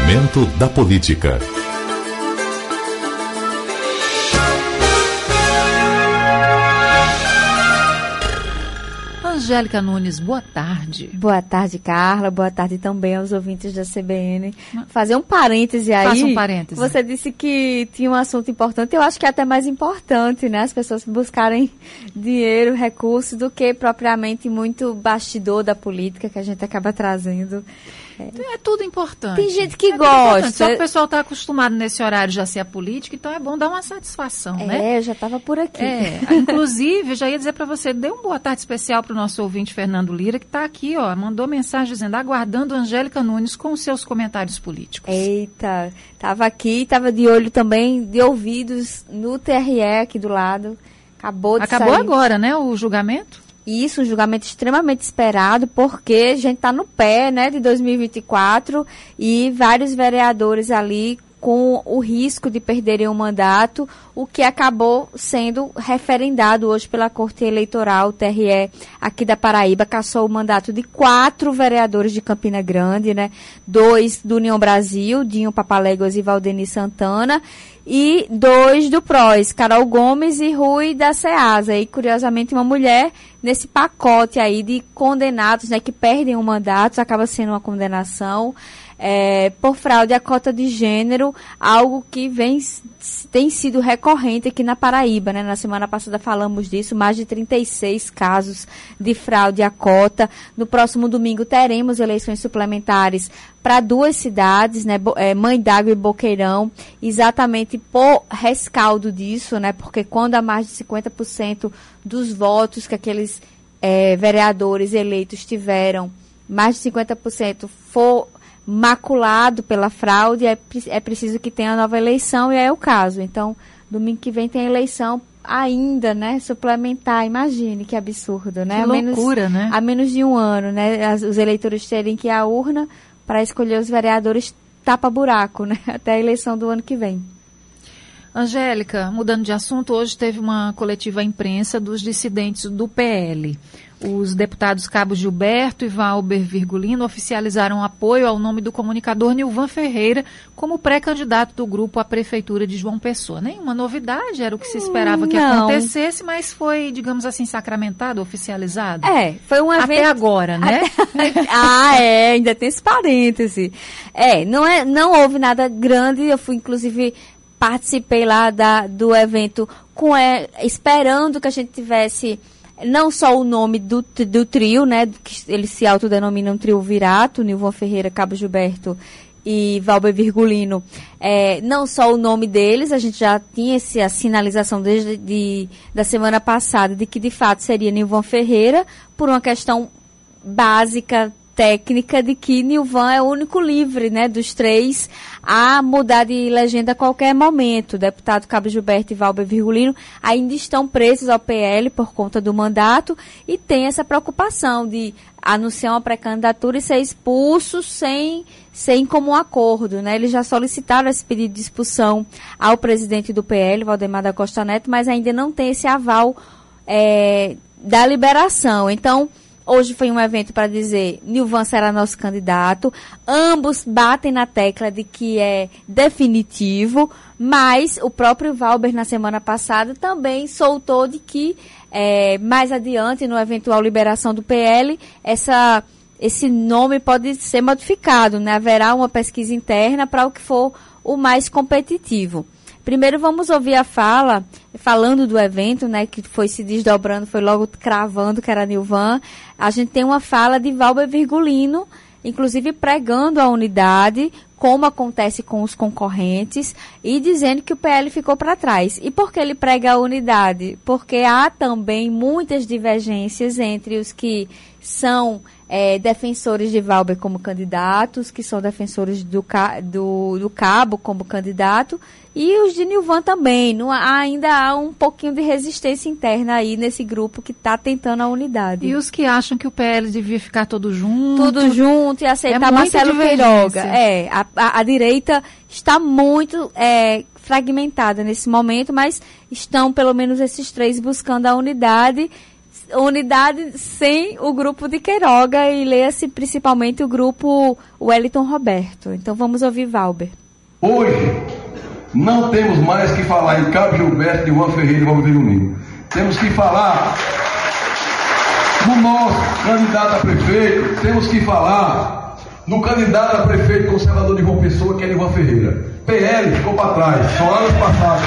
Momento da Política. Angélica Nunes, boa tarde. Boa tarde, Carla. Boa tarde também aos ouvintes da CBN. Fazer um parêntese aí. Faça um parêntese. Você disse que tinha um assunto importante. Eu acho que é até mais importante, né? As pessoas buscarem dinheiro, recursos, do que propriamente muito bastidor da política que a gente acaba trazendo. É tudo importante. Tem gente que gosta. Só que o pessoal está acostumado nesse horário já a ser a política, então é bom dar uma satisfação, né? Eu já estava por aqui. Inclusive, eu já ia dizer para você, dê uma boa tarde especial para o nosso ouvinte Fernando Lira, que está aqui, mandou mensagem dizendo, aguardando Angélica Nunes com os seus comentários políticos. Eita, estava aqui, estava de olho também, de ouvidos no TRE aqui do lado. Acabou sair. Agora, né, o julgamento? Isso, um julgamento extremamente esperado, porque a gente está no pé, né, de 2024 e vários vereadores ali com o risco de perderem o mandato, o que acabou sendo referendado hoje pela Corte Eleitoral, o TRE aqui da Paraíba, cassou o mandato de 4 vereadores de Campina Grande, né, 2 do União Brasil, Dinho Papaléguas e Valdeni Santana, e 2 do PROS, Carol Gomes e Rui da Ceasa. E, curiosamente, uma mulher nesse pacote aí de condenados, né, que perdem o mandato, acaba sendo uma condenação por fraude à cota de gênero, algo que tem sido recorrente aqui na Paraíba, né? Na semana passada falamos disso, mais de 36 casos de fraude à cota. No próximo domingo teremos eleições suplementares para 2 cidades, né? Mãe d'Água e Boqueirão, exatamente por rescaldo disso, né? Porque quando há mais de 50% dos votos que aqueles vereadores eleitos tiveram, mais de 50% for maculado pela fraude, é preciso que tenha nova eleição, e é o caso. Então, domingo que vem tem eleição ainda, né, suplementar. Imagine que absurdo, né? Que loucura, né? Há menos de um ano, né, os eleitores terem que ir à urna para escolher os vereadores tapa-buraco, né, até a eleição do ano que vem. Angélica, mudando de assunto, hoje teve uma coletiva à imprensa dos dissidentes do PL. Os deputados Cabo Gilberto e Valber Virgulino oficializaram apoio ao nome do comunicador Nilvan Ferreira como pré-candidato do grupo à Prefeitura de João Pessoa. Nenhuma novidade, era o que se esperava que acontecesse, mas foi, digamos assim, sacramentado, oficializado. Foi um evento... Até agora, né? Ainda tem esse parêntese. Não houve nada grande, eu fui, inclusive... Participei lá do evento esperando que a gente tivesse não só o nome do trio, né, que eles se autodenominam trio Virato, Nilvan Ferreira, Cabo Gilberto e Valber Virgulino, não só o nome deles, a gente já tinha a sinalização desde da semana passada de que de fato seria Nilvan Ferreira, por uma questão básica, técnica, de que Nilvan é o único livre, né, dos 3 a mudar de legenda a qualquer momento. O deputado Cabo Gilberto e Valber Virgulino ainda estão presos ao PL por conta do mandato e tem essa preocupação de anunciar uma pré-candidatura e ser expulso sem comum acordo, né? Eles já solicitaram esse pedido de expulsão ao presidente do PL, Valdemar da Costa Neto, mas ainda não tem esse aval da liberação. Então, hoje foi um evento para dizer, Nilvan será nosso candidato, ambos batem na tecla de que é definitivo, mas o próprio Valber, na semana passada, também soltou de que, mais adiante, no eventual liberação do PL, esse nome pode ser modificado, né? Haverá uma pesquisa interna para o que for o mais competitivo. Primeiro vamos ouvir a falando do evento, né, que foi se desdobrando, foi logo cravando que era Nilvan. A gente tem uma fala de Valber Virgulino, inclusive pregando a unidade, como acontece com os concorrentes, e dizendo que o PL ficou para trás. E por que ele prega a unidade? Porque há também muitas divergências entre os que são defensores de Valber como candidatos, que são defensores do Cabo como candidato, e os de Nilvan também. Ainda há um pouquinho de resistência interna aí nesse grupo que está tentando a unidade. E os que acham que o PL devia ficar todo junto. Tudo junto e aceitar Marcelo Queiroga. A direita está muito fragmentada nesse momento, mas estão pelo menos esses 3 buscando a unidade, unidade sem o grupo de Queiroga e leia-se principalmente o grupo Wellington Roberto. Então vamos ouvir Valber. Hoje, não temos mais que falar em Cabo Gilberto, de Juan Ferreira e Valber Virgulino. Temos que falar no nosso candidato a prefeito, temos que falar no candidato a prefeito conservador de João Pessoa, que é Juan Ferreira. PL ficou para trás, são anos passados.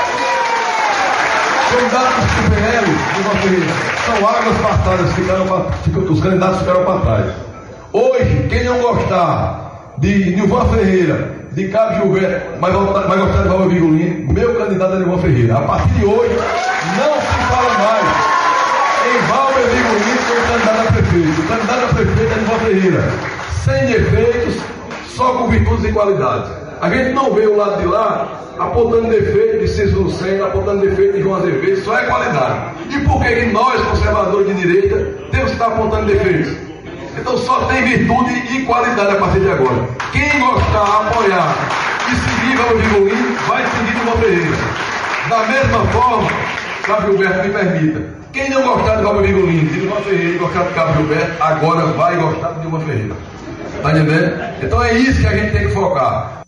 Candidatos do PL de Juan Ferreira são águas passadas, os candidatos ficaram para trás. Hoje, quem não gostar de Nilvan Ferreira, de Cabo Gilberto, mas gostar de Valber Virgulino, meu candidato é Nilvan Ferreira. A partir de hoje, não se fala mais em Valber Virgulino como candidato a prefeito. O candidato a prefeito é Nilvan Ferreira, sem defeitos, só com virtudes e qualidades. A gente não vê o lado de lá apontando defeito de Cícero Lucena, apontando defeito de João Azevedo, só é qualidade. E por que nós, conservadores de direita, temos que estar apontando defeitos? Então só tem virtude e qualidade a partir de agora. Quem gostar, apoiar e seguir Valber Virgulino, vai seguir Nilvan Ferreira. Da mesma forma, Cabo Gilberto me permita. Quem não gostar de Valber Virgulino, de Nilvan Ferreira e gostar de Cabo Gilberto, agora vai gostar de Nilvan Ferreira. Tá entendendo? Então é isso que a gente tem que focar.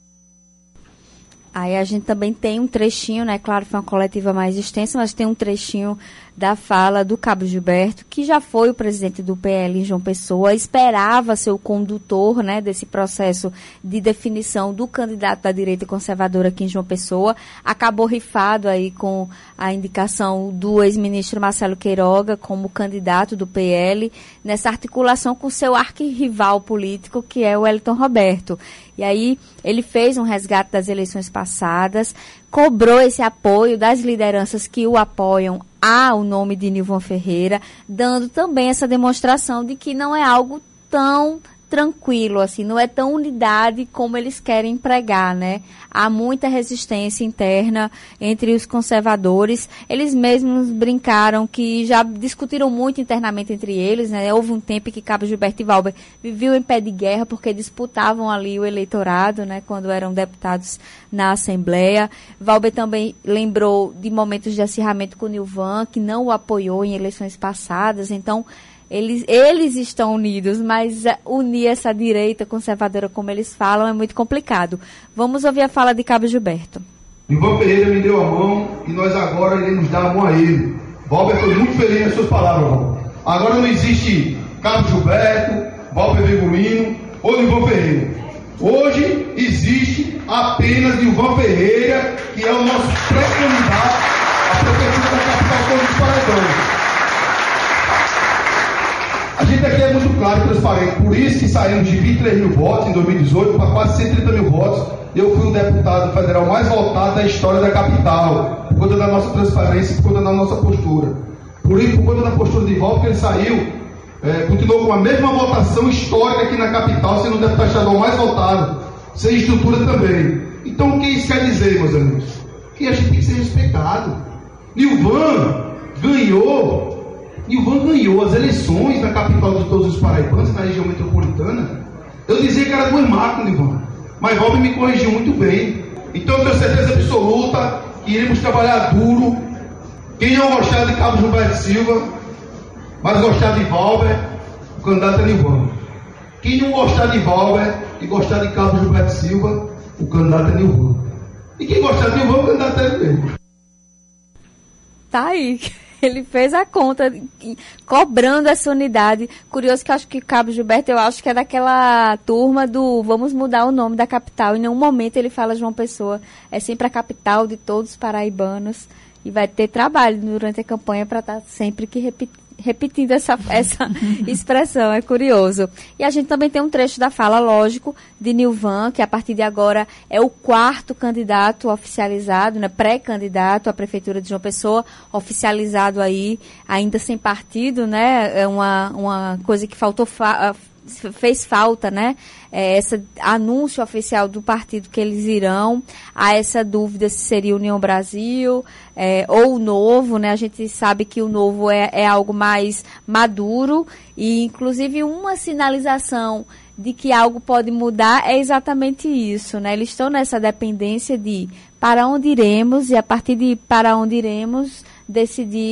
Aí a gente também tem um trechinho, né? Claro, foi uma coletiva mais extensa, mas tem um trechinho da fala do Cabo Gilberto, que já foi o presidente do PL em João Pessoa, esperava ser o condutor, né, desse processo de definição do candidato da direita conservadora aqui em João Pessoa. Acabou rifado aí com a indicação do ex-ministro Marcelo Queiroga como candidato do PL, nessa articulação com seu arquirrival político, que é o Wellington Roberto. E aí ele fez um resgate das eleições passadas, cobrou esse apoio das lideranças que o apoiam ao nome de Nilvan Ferreira, dando também essa demonstração de que não é algo tão tranquilo, assim, não é tão unidade como eles querem pregar, né? Há muita resistência interna entre os conservadores. Eles mesmos brincaram que já discutiram muito internamente entre eles, né? Houve um tempo que Cabo Gilberto e Valber viviam em pé de guerra porque disputavam ali o eleitorado, né? Quando eram deputados na Assembleia. Valber também lembrou de momentos de acirramento com o Nilvan, que não o apoiou em eleições passadas. Então, eles estão unidos, mas unir essa direita conservadora, como eles falam, é muito complicado. Vamos ouvir a fala de Cabo Gilberto. Nilvan Ferreira me deu a mão e nós agora iremos dar a mão a ele. Valber foi muito feliz nas suas palavras, Valber. Agora não existe Cabo Gilberto, Valber Virgulino ou Nilvan Ferreira. Hoje existe apenas Nilvan Ferreira, que é o nosso pré-candidato à prefeitura da capital dos Paraibãs. A gente aqui é muito claro e transparente, por isso que saímos de 23 mil votos em 2018 para quase 130 mil votos. Eu fui o deputado federal mais votado da história da capital, por conta da nossa transparência, por conta da nossa postura. Por isso, por conta da postura de volta que ele saiu, continuou com a mesma votação histórica aqui na capital, sendo o deputado estadual mais votado, sem estrutura também. Então o que isso quer dizer, meus amigos? Que a gente tem que ser respeitado. Nilvan ganhou as eleições na capital de todos os paraibanos, na região metropolitana. Eu dizia que era 2 marcos, Nilvan, mas Valber me corrigiu muito bem. Então eu tenho certeza absoluta que iremos trabalhar duro. Quem não gostar de Cabo Gilberto Silva, mas gostar de Valber, o candidato é Nilvan. Quem não gostar de Valber e gostar de Cabo Gilberto Silva, o candidato é Nilvan. E quem gostar de Nilvan, o candidato é ele mesmo. Tá aí. Ele fez a conta, cobrando essa unidade. Curioso que eu acho que Cabo Gilberto, eu acho que é daquela turma do vamos mudar o nome da capital. Em nenhum momento ele fala João Pessoa. É sempre a capital de todos os paraibanos. E vai ter trabalho durante a campanha para estar sempre que repetindo essa expressão, é curioso. E a gente também tem um trecho da fala, lógico, de Nilvan, que a partir de agora é o 4º candidato oficializado, né, pré-candidato à Prefeitura de João Pessoa, oficializado aí, ainda sem partido, né, é uma coisa que fez falta, né? Esse anúncio oficial do partido que eles irão. Há essa dúvida se seria União Brasil ou o Novo, né? A gente sabe que o Novo é algo mais maduro e, inclusive, uma sinalização de que algo pode mudar é exatamente isso, né? Eles estão nessa dependência de para onde iremos e, a partir de para onde iremos, decidir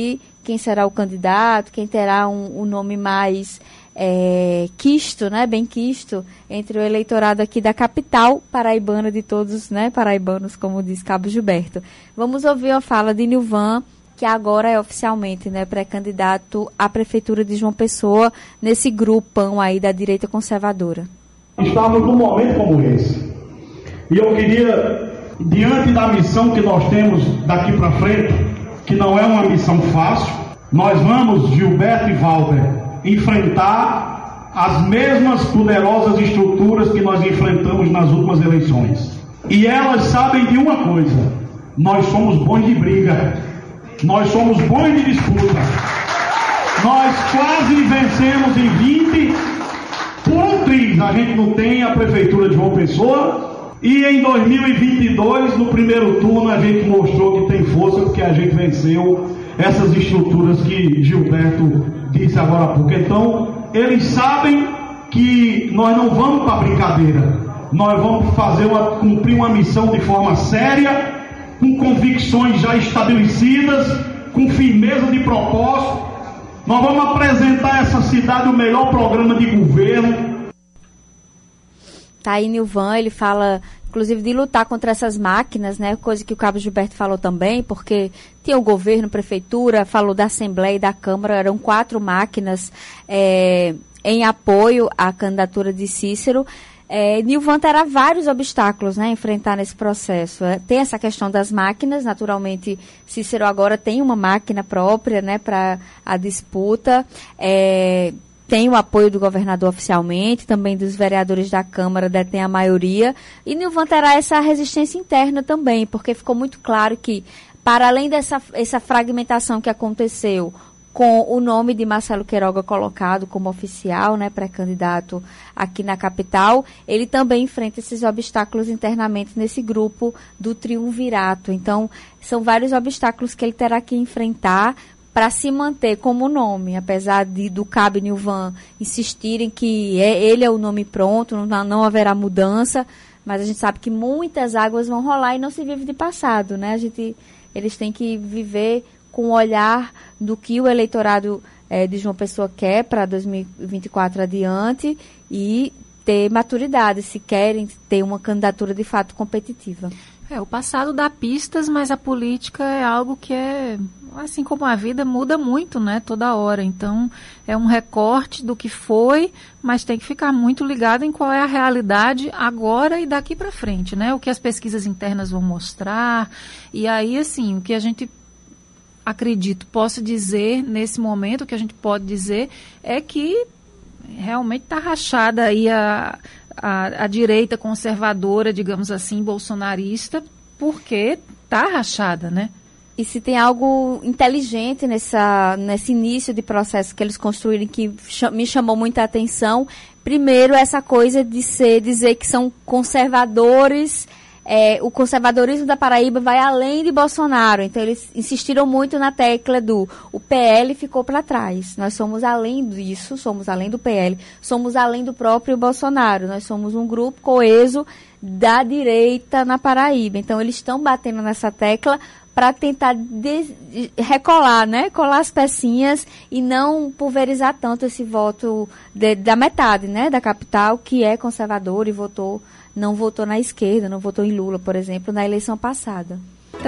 quem será o candidato, quem terá um nome mais quisto, né, bem quisto, entre o eleitorado aqui da capital paraibana de todos, né, paraibanos, como diz Cabo Gilberto. Vamos ouvir a fala de Nilvan, que agora é oficialmente, né, pré-candidato à Prefeitura de João Pessoa, nesse grupão aí da direita conservadora. Estamos num momento como esse. E eu queria, diante da missão que nós temos daqui para frente, que não é uma missão fácil, nós vamos, Gilberto e Valber, enfrentar as mesmas poderosas estruturas que nós enfrentamos nas últimas eleições. E elas sabem de uma coisa: nós somos bons de briga, nós somos bons de disputa. Nós quase vencemos em 20, por um triz. A gente não tem a Prefeitura de João Pessoa, e em 2022, no primeiro turno, a gente mostrou que tem força, porque a gente venceu essas estruturas que Gilberto disse agora há pouco. Então, eles sabem que nós não vamos para brincadeira. Nós vamos cumprir uma missão de forma séria, com convicções já estabelecidas, com firmeza de propósito. Nós vamos apresentar a essa cidade o melhor programa de governo. Tá aí Nilvan, ele fala, inclusive, de lutar contra essas máquinas, né? Coisa que o Cabo Gilberto falou também, porque tinha o governo, prefeitura, falou da Assembleia e da Câmara, eram 4 máquinas em apoio à candidatura de Cícero. Nilvan terá vários obstáculos, né, a enfrentar nesse processo. Tem essa questão das máquinas, naturalmente Cícero agora tem uma máquina própria, né, para a disputa. Tem o apoio do governador oficialmente, também dos vereadores da Câmara, detém a maioria. E Nilvan terá essa resistência interna também, porque ficou muito claro que, para além dessa fragmentação que aconteceu, com o nome de Marcelo Queiroga colocado como oficial, né, pré-candidato aqui na capital, ele também enfrenta esses obstáculos internamente nesse grupo do triunvirato. Então, são vários obstáculos que ele terá que enfrentar para se manter como nome, apesar do Cabo e Nilvan insistirem que ele é o nome pronto, não haverá mudança, mas a gente sabe que muitas águas vão rolar e não se vive de passado, né? Eles têm que viver com o olhar do que o eleitorado de João Pessoa quer para 2024 adiante e ter maturidade, se querem ter uma candidatura de fato competitiva. O passado dá pistas, mas a política é algo que assim como a vida, muda muito, né, toda hora. Então, é um recorte do que foi, mas tem que ficar muito ligado em qual é a realidade agora e daqui para frente, né? O que as pesquisas internas vão mostrar. E aí, assim, o que a gente posso dizer nesse momento, o que a gente pode dizer é que realmente está rachada aí a direita conservadora, digamos assim, bolsonarista, porque está rachada, né? E se tem algo inteligente nesse início de processo que eles construíram que me chamou muita atenção, primeiro essa coisa de dizer que são conservadores. O conservadorismo da Paraíba vai além de Bolsonaro, então eles insistiram muito na tecla o PL ficou para trás, nós somos além disso, somos além do PL, somos além do próprio Bolsonaro, nós somos um grupo coeso da direita na Paraíba, então eles estão batendo nessa tecla para tentar recolar, né, colar as pecinhas e não pulverizar tanto esse voto da metade, né, da capital que é conservador e não votou na esquerda, não votou em Lula, por exemplo, na eleição passada.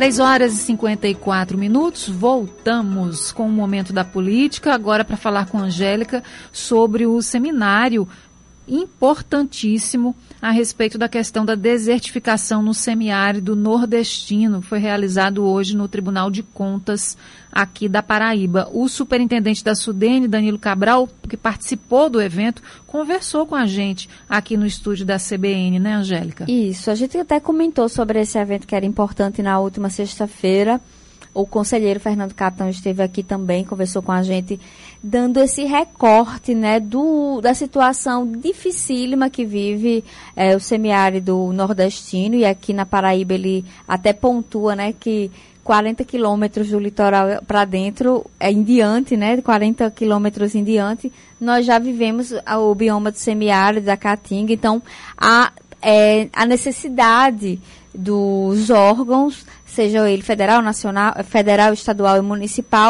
3h54, voltamos com o Momento da Política, agora para falar com a Angélica sobre o seminário importantíssimo a respeito da questão da desertificação no semiárido nordestino. Foi realizado hoje no Tribunal de Contas aqui da Paraíba. O superintendente da SUDENE, Danilo Cabral, que participou do evento, conversou com a gente aqui no estúdio da CBN, né, Angélica? Isso, a gente até comentou sobre esse evento que era importante na última sexta-feira. O conselheiro Fernando Capitão esteve aqui também, conversou com a gente, dando esse recorte, né, da situação dificílima que vive o semiárido nordestino, e aqui na Paraíba ele até pontua, né, que 40 quilômetros do litoral para dentro, em diante, né, 40 quilômetros em diante, nós já vivemos o bioma do semiárido, da Caatinga. Então a necessidade dos órgãos, seja ele federal, nacional, federal, estadual e municipal,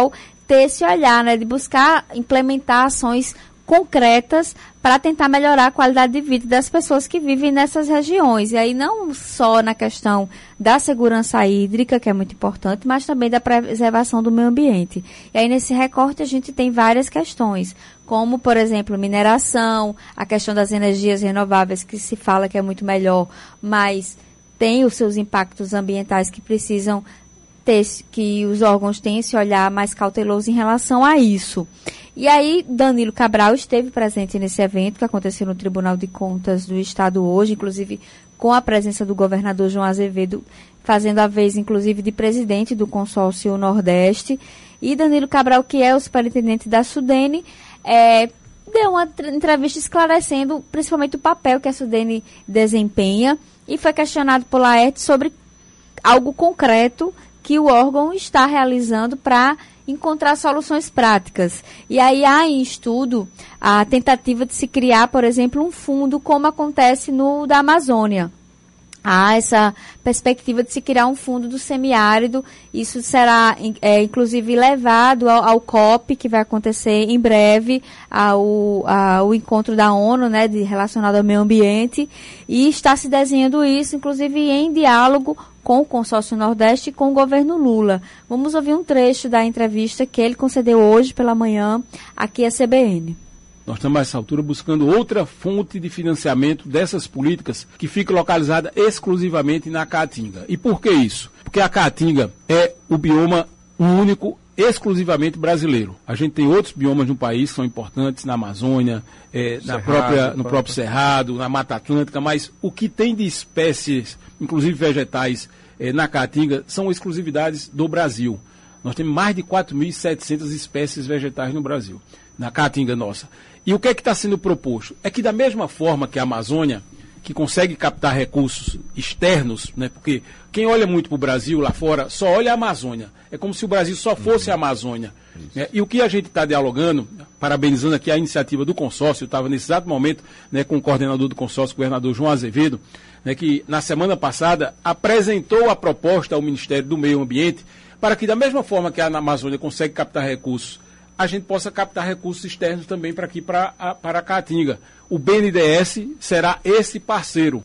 ter esse olhar, né, de buscar implementar ações concretas para tentar melhorar a qualidade de vida das pessoas que vivem nessas regiões. E aí não só na questão da segurança hídrica, que é muito importante, mas também da preservação do meio ambiente. E aí nesse recorte a gente tem várias questões, como, por exemplo, mineração, a questão das energias renováveis, que se fala que é muito melhor, mas tem os seus impactos ambientais que precisam que os órgãos tenham esse olhar mais cauteloso em relação a isso. E aí, Danilo Cabral esteve presente nesse evento que aconteceu no Tribunal de Contas do Estado hoje, inclusive com a presença do governador João Azevedo, fazendo a vez, inclusive, de presidente do consórcio Nordeste. E Danilo Cabral, que é o superintendente da Sudene, deu uma entrevista esclarecendo principalmente o papel que a Sudene desempenha e foi questionado por Laerte sobre algo concreto que o órgão está realizando para encontrar soluções práticas. E aí há em estudo a tentativa de se criar, por exemplo, um fundo como acontece no da Amazônia. Há essa perspectiva de se criar um fundo do semiárido. Isso será, inclusive, levado ao COP, que vai acontecer em breve, ao encontro da ONU, né, relacionado ao meio ambiente. E está se desenhando isso, inclusive, em diálogo com o Consórcio Nordeste e com o governo Lula. Vamos ouvir um trecho da entrevista que ele concedeu hoje pela manhã aqui à CBN. Nós estamos, a essa altura, buscando outra fonte de financiamento dessas políticas que fica localizada exclusivamente na Caatinga. E por que isso? Porque a Caatinga é o bioma único, exclusivamente brasileiro. A gente tem outros biomas no país que são importantes, na Amazônia, no próprio Cerrado, na Mata Atlântica, mas o que tem de espécies, inclusive vegetais, na Caatinga, são exclusividades do Brasil. Nós temos mais de 4.700 espécies vegetais no Brasil, na Caatinga nossa. E o que é que está sendo proposto? É que da mesma forma que a Amazônia, que consegue captar recursos externos, né, porque quem olha muito para o Brasil lá fora só olha a Amazônia. É como se o Brasil só fosse a Amazônia. E o que a gente está dialogando, parabenizando aqui a iniciativa do consórcio, eu estava nesse exato momento, né, com o coordenador do consórcio, o governador João Azevedo, né, que na semana passada apresentou a proposta ao Ministério do Meio Ambiente para que da mesma forma que a Amazônia consegue captar recursos, a gente possa captar recursos externos também para aqui, para a Caatinga. O BNDES será esse parceiro.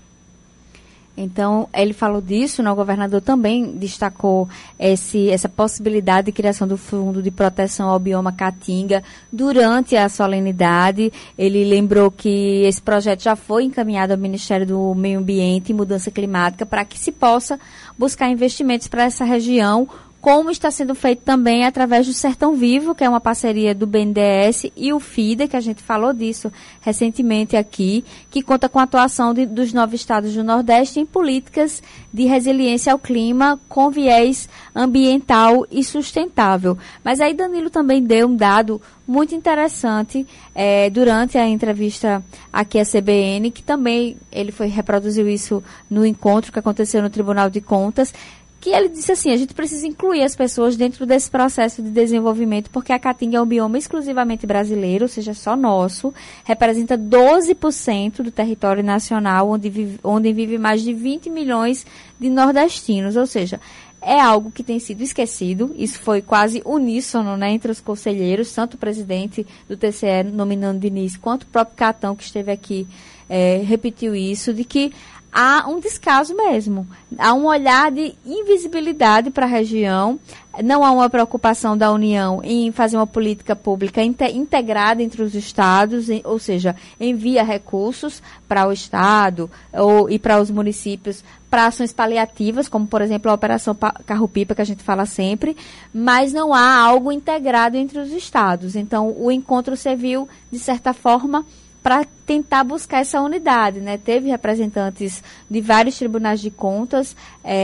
Então, ele falou disso, né? O governador também destacou essa possibilidade de criação do Fundo de Proteção ao Bioma Caatinga durante a solenidade. Ele lembrou que esse projeto já foi encaminhado ao Ministério do Meio Ambiente e Mudança Climática para que se possa buscar investimentos para essa região, como está sendo feito também através do Sertão Vivo, que é uma parceria do BNDES e o FIDA, que a gente falou disso recentemente aqui, que conta com a atuação dos 9 estados do Nordeste em políticas de resiliência ao clima com viés ambiental e sustentável. Mas aí Danilo também deu um dado muito interessante durante a entrevista aqui à CBN, que também ele reproduziu isso no encontro que aconteceu no Tribunal de Contas, que ele disse assim: a gente precisa incluir as pessoas dentro desse processo de desenvolvimento, porque a Caatinga é um bioma exclusivamente brasileiro, ou seja, só nosso, representa 12% do território nacional, onde vive mais de 20 milhões de nordestinos, ou seja, é algo que tem sido esquecido. Isso foi quase uníssono, né, entre os conselheiros, tanto o presidente do TCE, Nominando Diniz, quanto o próprio Catão, que esteve aqui, repetiu isso, de que há um descaso mesmo, há um olhar de invisibilidade para a região, não há uma preocupação da União em fazer uma política pública integrada entre os estados, ou seja, envia recursos para o estado e para os municípios para ações paliativas, como por exemplo a Operação Carro-Pipa, que a gente fala sempre, mas não há algo integrado entre os estados. Então o encontro serviu, de certa forma, para tentar buscar essa unidade, né? Teve representantes de vários tribunais de contas,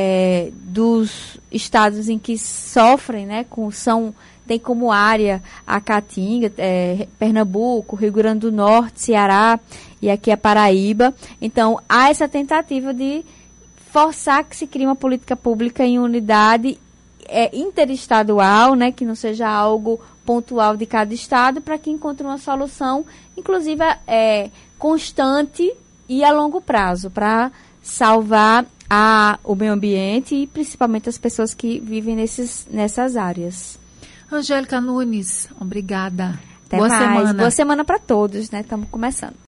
dos estados em que sofrem, né? Tem como área a Caatinga, Pernambuco, Rio Grande do Norte, Ceará e aqui a Paraíba. Então, há essa tentativa de forçar que se crie uma política pública em unidade interestadual, né? Que não seja algo pontual de cada estado, para que encontre uma solução, inclusive constante e a longo prazo, para salvar o meio ambiente e principalmente as pessoas que vivem nessas áreas. Angélica Nunes, obrigada. Até Boa mais. semana. Boa semana para todos, né? Estamos começando.